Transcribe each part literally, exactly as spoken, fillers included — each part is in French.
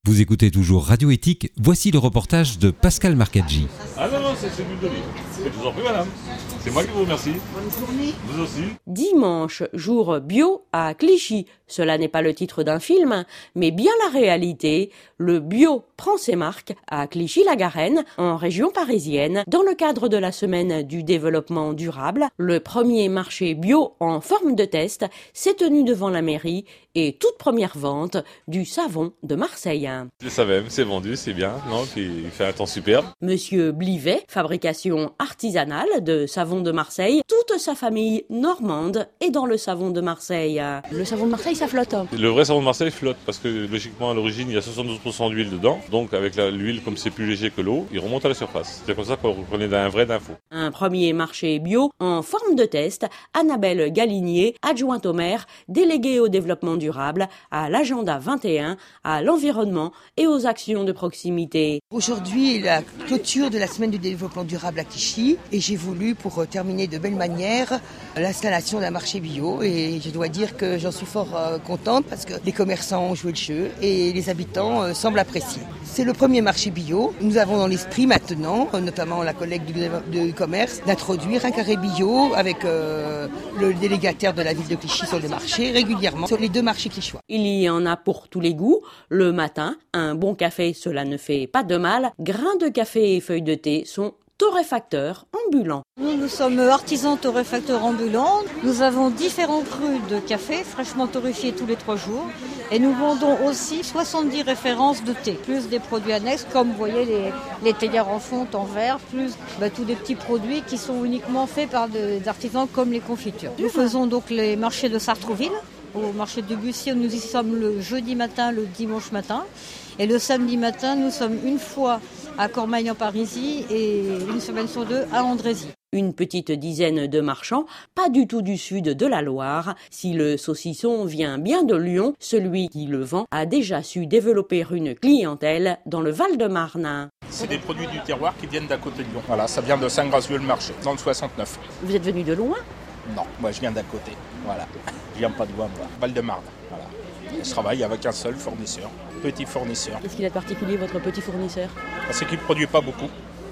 Vous écoutez toujours Radio Éthique, voici le reportage de Pascal Marcaggi. Ah non, non, c'est l'huile d'olive. C'est toujours plus, madame. C'est moi qui vous remercie. Bonne journée. Vous aussi. Dimanche, jour bio à Clichy. Cela n'est pas le titre d'un film, mais bien la réalité. Le bio prend ses marques à Clichy-la-Garenne, en région parisienne, dans le cadre de la semaine du développement durable. Le premier marché bio en forme de test s'est tenu devant la mairie et toute première vente du savon de Marseille. Le savem, c'est vendu, c'est bien. Non, puis il fait un temps superbe. Monsieur Blivet, fabrication artisanale de savon de Marseille. Toute sa famille normande est dans le savon de Marseille. Le savon de Marseille, ça flotte. Le vrai savon de Marseille flotte parce que logiquement à l'origine il y a soixante-douze pour cent d'huile dedans. Donc avec la, l'huile, comme c'est plus léger que l'eau, il remonte à la surface. C'est comme ça qu'on reconnaît d'un vrai d'un faux. Un premier marché bio en forme de test. Annabelle Galinier, adjointe au maire, déléguée au développement durable, à l'agenda vingt et un, à l'environnement et aux actions de proximité. Aujourd'hui, la clôture de la semaine du développement durable à Clichy et j'ai voulu, pour terminer de belle manière, l'installation d'un marché bio et je dois dire que j'en suis fort euh, contente parce que les commerçants ont joué le jeu et les habitants euh, semblent apprécier. C'est le premier marché bio. Nous avons dans l'esprit maintenant, euh, notamment la collègue du, du commerce, d'introduire un carré bio avec euh, le délégataire de la ville de Clichy sur le marché régulièrement, sur les deux marchés clichychois. Il y en a pour tous les goûts. Le matin, un bon café, cela ne fait pas de mal. Grains de café et feuilles de thé sont torréfacteurs ambulants. Nous, nous sommes artisans torréfacteurs ambulants. Nous avons différents crus de café fraîchement torréfiés tous les trois jours. Et nous vendons aussi soixante-dix références de thé, plus des produits annexes comme vous voyez les, les théières en fonte en verre, plus bah, tous des petits produits qui sont uniquement faits par des artisans comme les confitures. Nous faisons donc les marchés de Sartrouville. Au marché de Bussier, nous y sommes le jeudi matin, le dimanche matin. Et le samedi matin, nous sommes une fois à Cormeilles en Parisis et une semaine sur deux à Andrézy. Une petite dizaine de marchands, pas du tout du sud de la Loire. Si le saucisson vient bien de Lyon, celui qui le vend a déjà su développer une clientèle dans le Val-de-Marne. C'est des produits du terroir qui viennent d'à côté de Lyon. Voilà, ça vient de Saint-Gracieux-le-Marché, dans le soixante-neuf. Vous êtes venu de loin ? Non, moi je viens d'à côté. Voilà. Je viens pas de loin, moi. Val-de-Marne. Voilà. Je travaille avec un seul fournisseur, petit fournisseur. Qu'est-ce qu'il a de particulier, votre petit fournisseur ? C'est qu'il ne produit pas beaucoup.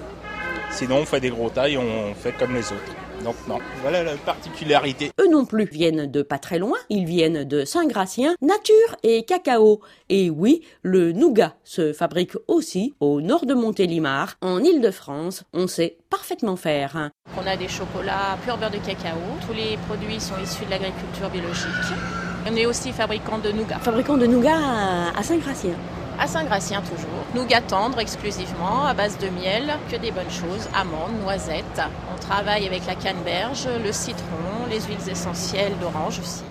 Sinon, on fait des gros tailles, on fait comme les autres. Donc non, voilà la particularité. Eux non plus viennent de pas très loin, ils viennent de Saint-Gratien, nature et cacao. Et oui, le nougat se fabrique aussi au nord de Montélimar, en Île-de-France. On sait parfaitement faire. On a des chocolats pur beurre de cacao. Tous les produits sont issus de l'agriculture biologique. On est aussi fabricant de nougat. Fabricant de nougat à Saint-Gratien. À Saint-Gratien toujours. Nougat tendre exclusivement, à base de miel, que des bonnes choses, amandes, noisettes. On travaille avec la canneberge, le citron, les huiles essentielles d'orange aussi.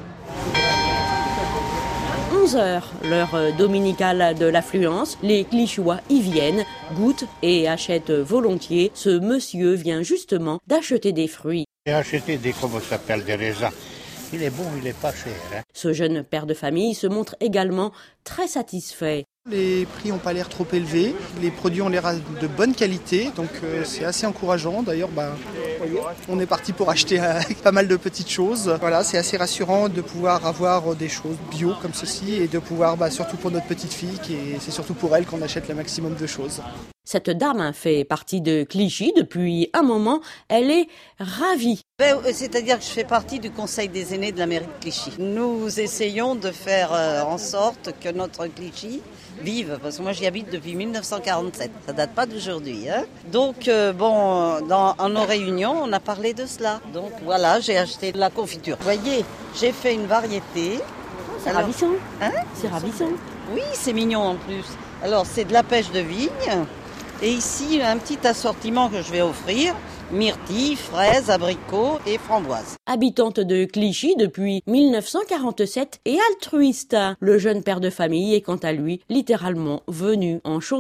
onze heures, l'heure dominicale de l'affluence. Les Clichychois y viennent, goûtent et achètent volontiers. Ce monsieur vient justement d'acheter des fruits. J'ai acheté des, comment ça s'appelle, des raisins. Il est bon, il est pas cher. Hein. Ce jeune père de famille se montre également très satisfait. Les prix n'ont pas l'air trop élevés, les produits ont l'air de bonne qualité, donc euh, c'est assez encourageant. D'ailleurs, bah, on est parti pour acheter euh, pas mal de petites choses. Voilà, c'est assez rassurant de pouvoir avoir des choses bio comme ceci et de pouvoir, bah, surtout pour notre petite fille, qui est, c'est surtout pour elle qu'on achète le maximum de choses. Cette dame fait partie de Clichy depuis un moment. Elle est ravie. Ben, c'est-à-dire que je fais partie du conseil des aînés de la mairie de Clichy. Nous essayons de faire euh, en sorte que notre Clichy vive, parce que moi j'y habite depuis mille neuf cent quarante-sept. Ça date pas d'aujourd'hui. Hein. Donc, euh, bon, dans, en nos réunions, on a parlé de cela. Donc voilà, j'ai acheté de la confiture. Vous voyez, j'ai fait une variété. C'est Alors, ravissant. Hein c'est ravissant. Oui, c'est mignon en plus. Alors, c'est de la pêche de vigne. Et ici, un petit assortiment que je vais offrir, myrtilles, fraises, abricots et framboises. Habitante de Clichy depuis mille neuf cent quarante-sept et altruiste, le jeune père de famille est quant à lui littéralement venu en chaussons.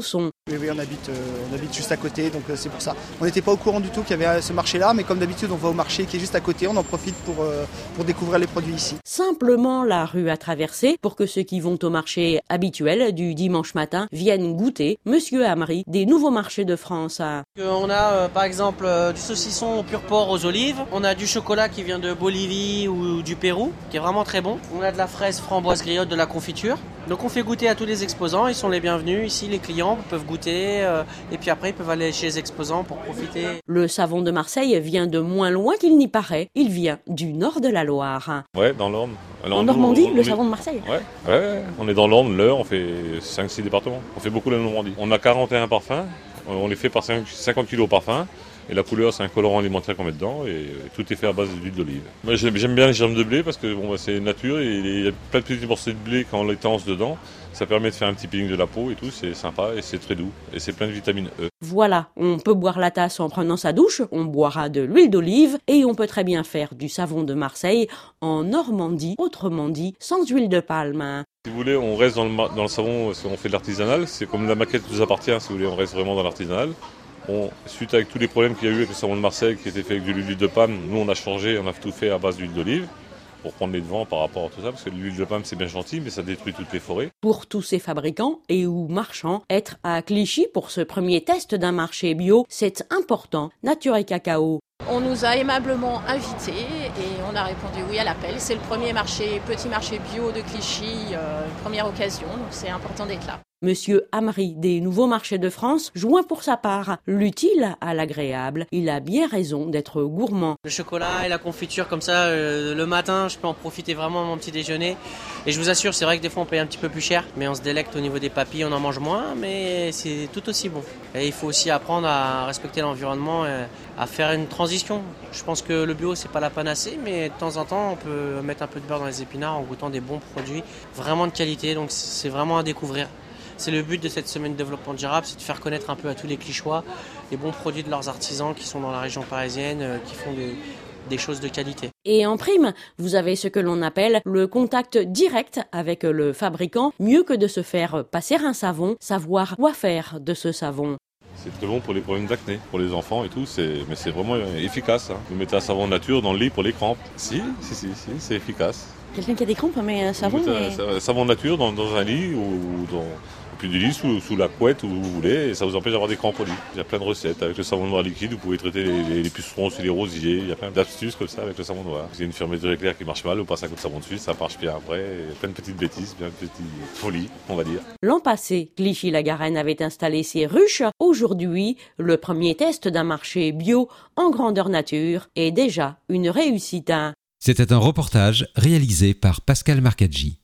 Oui, oui, on habite, euh, on habite juste à côté, donc euh, c'est pour ça. On n'était pas au courant du tout qu'il y avait ce marché-là, mais comme d'habitude, on va au marché qui est juste à côté, on en profite pour, euh, pour découvrir les produits ici. Simplement la rue à traverser pour que ceux qui vont au marché habituel du dimanche matin viennent goûter. Monsieur Amri, des nouveaux marchés de France. À... On a euh, par exemple euh, du saucisson au pur porc aux olives, on a du chocolat qui vient de Bolivie ou du Pérou, qui est vraiment très bon. On a de la fraise framboise griotte, de la confiture. Donc on fait goûter à tous les exposants, ils sont les bienvenus. Ici, les clients peuvent goûter euh, et puis après ils peuvent aller chez les exposants pour profiter. Le savon de Marseille vient de moins loin qu'il n'y paraît. Il vient du nord de la Loire. Ouais, dans l'Orne. En Normandie, on, on, le on savon est... de Marseille. Ouais, ouais, on est dans l'Orne, l'Eure, on fait cinq six départements. On fait beaucoup la Normandie. On a quarante et un parfums, on les fait par cinquante kilos parfum. Et la couleur, c'est un colorant alimentaire qu'on met dedans et tout est fait à base d'huile d'olive. Moi, j'aime, j'aime bien les germes de blé parce que bon, bah, c'est nature et il y a plein de petits morceaux de blé quand on les tense dedans. Ça permet de faire un petit peeling de la peau et tout, c'est sympa et c'est très doux. Et c'est plein de vitamine E. Voilà, on peut boire la tasse en prenant sa douche, on boira de l'huile d'olive et on peut très bien faire du savon de Marseille en Normandie, autrement dit, sans huile de palme. Si vous voulez, on reste dans le, dans le savon, on fait de l'artisanal. C'est comme la maquette nous appartient, si vous voulez, on reste vraiment dans l'artisanal. Bon, suite avec tous les problèmes qu'il y a eu avec le savon de Marseille qui était fait avec de l'huile de palme, nous on a changé, on a tout fait à base d'huile d'olive pour prendre les devants par rapport à tout ça, parce que l'huile de palme c'est bien gentil, mais ça détruit toutes les forêts. Pour tous ces fabricants et ou marchands, être à Clichy pour ce premier test d'un marché bio, c'est important. Nature et Cacao. On nous a aimablement invités et on a répondu oui à l'appel. C'est le premier marché, petit marché bio de Clichy, euh, première occasion, donc c'est important d'être là. Monsieur Amri des Nouveaux Marchés de France joint pour sa part l'utile à l'agréable. Il a bien raison d'être gourmand. Le chocolat et la confiture comme ça, euh, le matin, je peux en profiter vraiment à mon petit déjeuner. Et je vous assure, c'est vrai que des fois on paye un petit peu plus cher, mais on se délecte au niveau des papilles, on en mange moins, mais c'est tout aussi bon. Et il faut aussi apprendre à respecter l'environnement, et à faire une transition. Je pense que le bio, c'est pas la panacée, mais de temps en temps, on peut mettre un peu de beurre dans les épinards en goûtant des bons produits, vraiment de qualité, donc c'est vraiment à découvrir. C'est le but de cette semaine de développement durable, c'est de faire connaître un peu à tous les Clichois les bons produits de leurs artisans qui sont dans la région parisienne, qui font des, des choses de qualité. Et en prime, vous avez ce que l'on appelle le contact direct avec le fabricant, mieux que de se faire passer un savon, savoir quoi faire de ce savon. C'est très bon pour les problèmes d'acné, pour les enfants et tout, c'est, mais c'est vraiment efficace. Hein. Vous mettez un savon nature dans le lit pour les crampes. Si, si, si, si c'est efficace. Quelqu'un qui a des crampes met un savon. Vous mettez mais... un savon nature dans, dans un lit ou dans... Puis du lit sous, sous la couette où vous voulez et ça vous empêche d'avoir des crampes au lit. Il y a plein de recettes avec le savon noir liquide, vous pouvez traiter les, les, les pucerons sur les rosiers, il y a plein d'astuces comme ça avec le savon noir. Il y a une fermeture éclair qui marche mal, vous passez un coup de savon dessus, ça marche bien après, il y a plein de petites bêtises, plein de petites folies, on va dire. L'an passé, Clichy-la-Garenne avait installé ses ruches. Aujourd'hui, le premier test d'un marché bio en grandeur nature est déjà une réussite. C'était un reportage réalisé par Pascal Marcaggi.